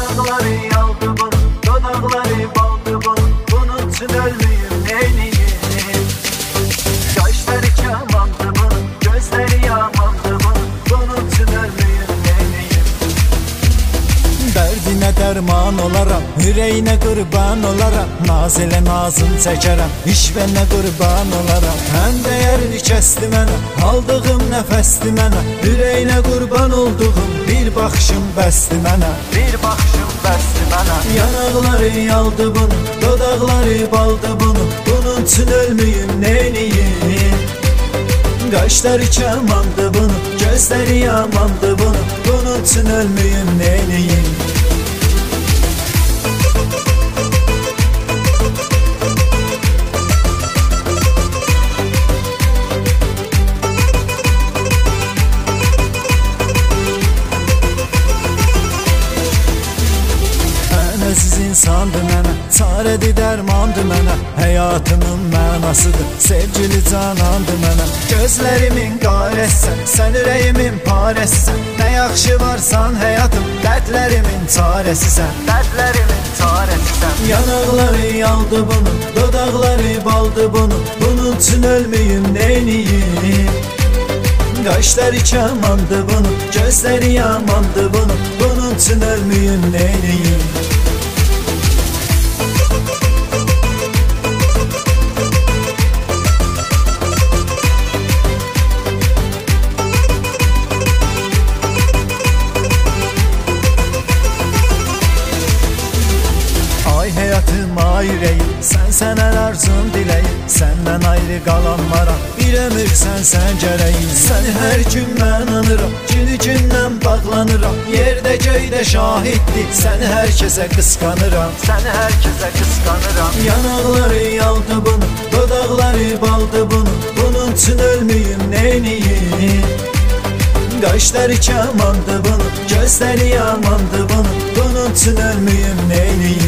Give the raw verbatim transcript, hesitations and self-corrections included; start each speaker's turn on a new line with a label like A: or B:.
A: Yanakları yaldı bunun, dodakları baldı bunun. Bunun için ölmeyeyim neyleyeyim. Kaşları kemandı bunun, gözleri yamandı bunun. Bunun için ölmeyeyim neyleyeyim.
B: Dərdinə dərman olaram, ürəyinə qurban olaram. Naz elə nazın çəkərəm, işvənə qurban olaram. Həm dəyərini kəsdi mənə, aldığım nəfəsdi mənə. Ürəyinə qurban olduğum bir baxışım bəsdi mənə.
A: Bir baxışım bəsdi mənə.
B: Yanaqları yaldı bunu, dodaqları baldı bunu. Bunun üçün ölməyim neyliyim. Qaşları kəmandı bunu, gözləri yamandı bunu. Bunun üçün ölməyim neyliyim. Əziz insandı mənə, çarədi dərmandı mənə. Həyatımın mənasıdır, sevgili canandı mənə. Gözlərimin qarəsən, sən ürəyimin parəsisən. Nə yaxşı varsan həyatım, dərdlərimin çarəsisən.
A: Dərdlərimin çarəsisən.
B: Yanaqları yaldı bunu, dodaqları baldı bunu. Bunun üçün ölməyim neyliyim. Qaşları kəmandı bunu, gözləri yamandı bunu. Bunun üçün ölməyim neyliyim. Ay həyatım, ay ürəyim, sən sənən arzum diləyim. Səndən ayrı qalanmaram, bir ömür sən sən gərəyim. Səni hər gün mən anıram, günü gündən bağlanıram. Yerdə göydə şahiddir, səni hər kəsə qısqanıram.
A: Səni hər kəsə qısqanıram.
B: Yanaqları yaldı bunu, dodaqları baldı bunu. Bunun üçün ölməyim neyliyim. Qaşları kəmandı bunu, gözləri yamandı bunu. Bunun üçün ölməyim neyliyim.